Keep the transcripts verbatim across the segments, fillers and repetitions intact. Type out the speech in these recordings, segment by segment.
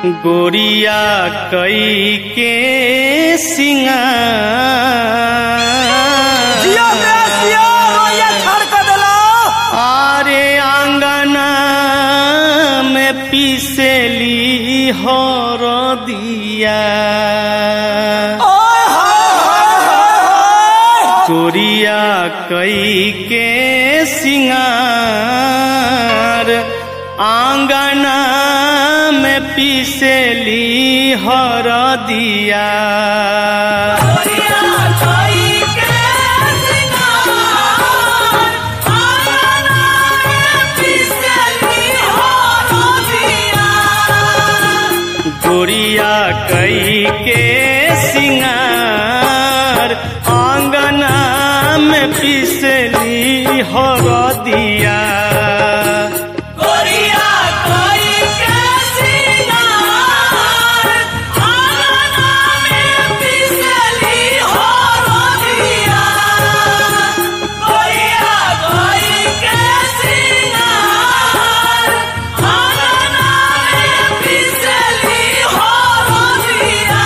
गोरिया कई के सिंगार जिया जिया रोया छाड़ कर देला आरे आंगना में पीसेली हर दिया गोरिया कई के सिंगार आंगना में पीसेली हर दिया गोरिया कई के सिंगार आंगना में पीसेली हर दिया गोरिया कई के सिंगार आंगना में पीसेली हर दिया गोरिया कई के सिंगार आंगना में पीसेली हर दिया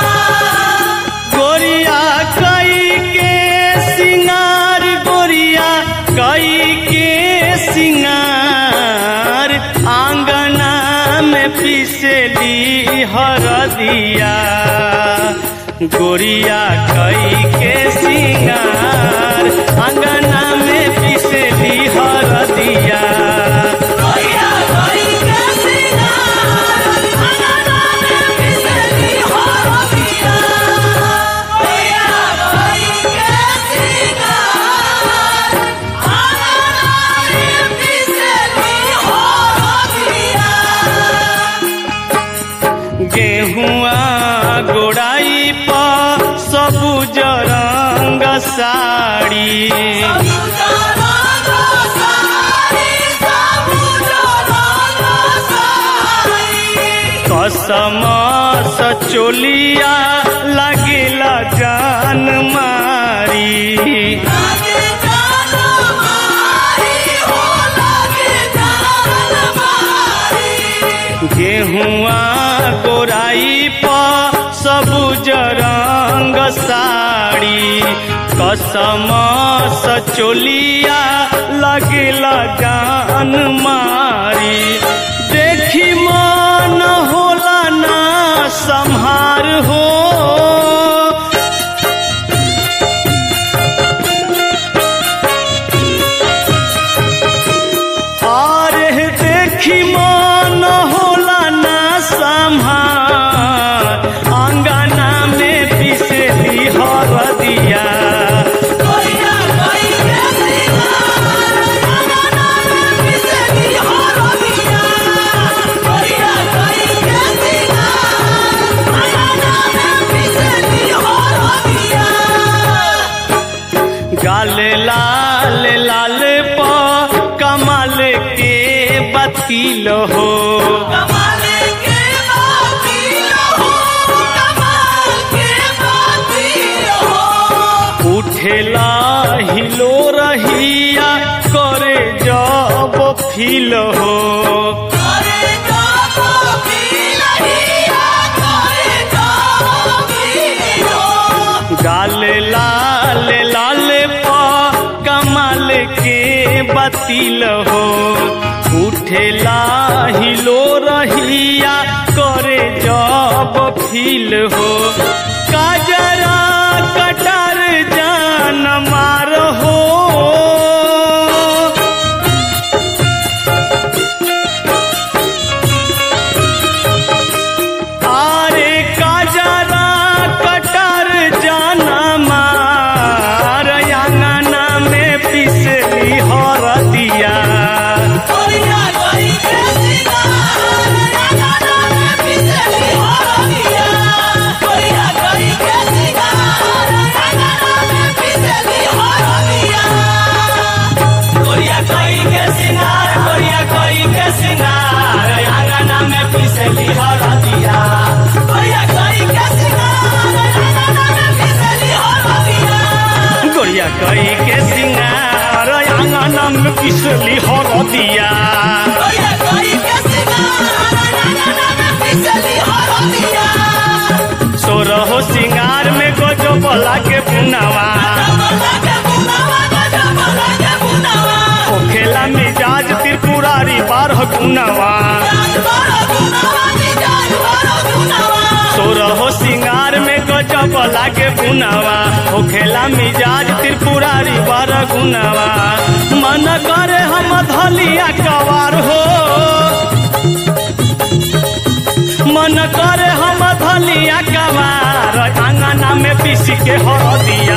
गोरिया कई के सिंगार गोरिया कई के सिंगार आंगना में पीसेली हर दिया गोरिया कई के सिंगार आंगना में पीसेली हर दिया गोरिया कई के सिंगार आंगना में पीसेली हर दिया गोरिया कई के सिंगार आंगना में पीसेली हर दिया गेहुआ गोड़ाई पर सबुज रंग साड़ी कसम सचोलिया लगेला जान मारी गेहुआ गोराई पर सबुज रंग साड़ी कसम सचोलिया लगेला जान मारी देखी मन होला ना संहार हो अरे देखी मन होला ना संहार आंगना में पीसेली हर दिया गोरिया कई के सिंगार आंगना में पीसेली हर दिया गोरिया कई के सिंगार आंगना में पीसेली हर दिया गाल लाल लाल प कमाल के बतील हो कमाल के बातिल हो कमाल के बातिल हो उठेला हिलो रहिया करे जब फील हो करे जब फील हिया करे जब फील हो गाल लाल लाल प कमाल के बतील हो उठेला हिलो रहिया करे जब फील हो काजरा कटार जान मार हो आरे काजरा कटार जान मार आंगना में पीसेली हर दिया गोरिया कई के सिंगार आंगना में पीसेली हर दिया गोरिया कई के सिंगार आंगना में पीसेली हर दिया गोरिया कई के सिंगार गोरिया कई के सिंगार आंगना में पीसेली हर दिया गोरिया कई के सिंगार आंगना में पीसेली हर दिया गोरिया कई के सिंगार आंगना में पीसेली हर दिया गोरिया कई के सिंगार आंगना में पीसेली लागे पुनवा होखेला मिजाज त्रिपुरारी बारह गुनवा सोरहो सिंगार में गजब लागे पुनवा होखेला मिजाज त्रिपुरारी बारह गुनवा मन करे हम धलिया कवार हो मन करे हम धलिया कवार आंगना में पीसी के हरदिया